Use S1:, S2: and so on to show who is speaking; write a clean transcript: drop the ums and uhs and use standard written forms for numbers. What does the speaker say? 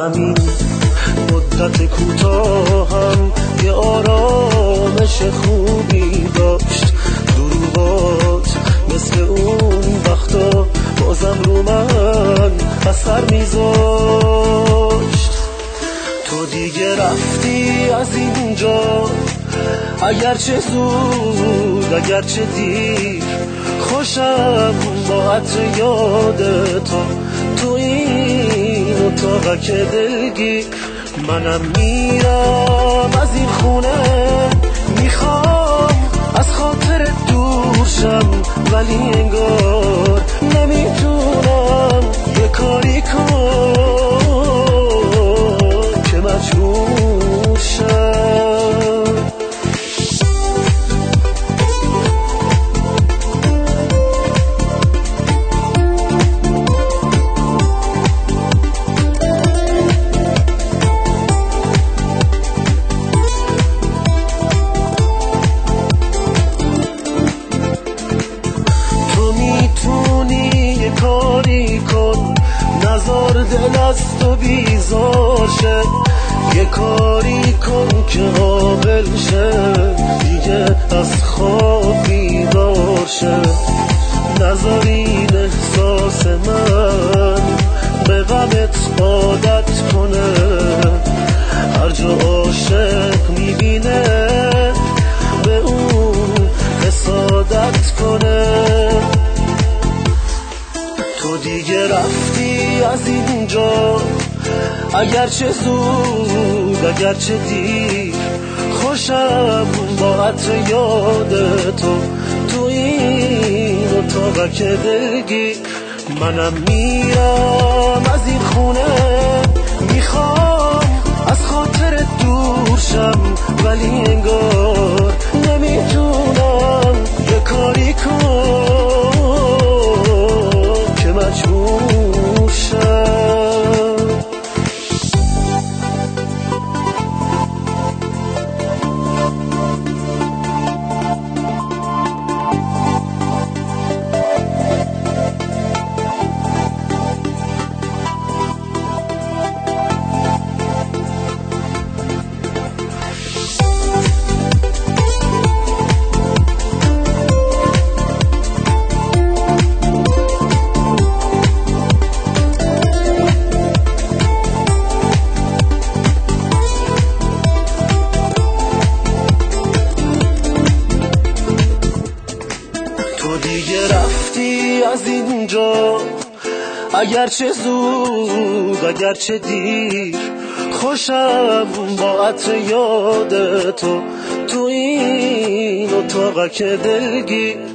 S1: همین مدت کوتاهم یه آرامش خوبی داشت. دروغات مثل اون وقتا بازم رو من اثر میذاشت. تو دیگه رفتی از اینجا، اگرچه زود اگرچه دیر. خوشم با عطر یاد تو این اتاقک دلگیر. منم میرم از این خونه، میخوام از خاطر دور شم، ولی انگار نمیتونم یه کاری کنم که مجبور شم. کاری کن نزار دل از تو بیزار شه، یه کاری کن که عاقل شه، دیگه از خواب بیدار شه. نزار این احساس من به غمت عادت کنه، هر جا عاشق میبینه به اون حسادت کنه. تو دیگه رفتی از اینجا، اگرچه زود اگرچه دیر. خوشم با عطر یاد تو این اتاقک دلگیر. منم میرم از این خونه، میخوام از خاطر دور شم، ولی انگار نمیتونم یه کاری کنم که مجبور شم. دیگه رفتی از اینجا، اگرچه زود اگرچه دیر. خوشم با عطر یاد تو این اتاقک دلگیر.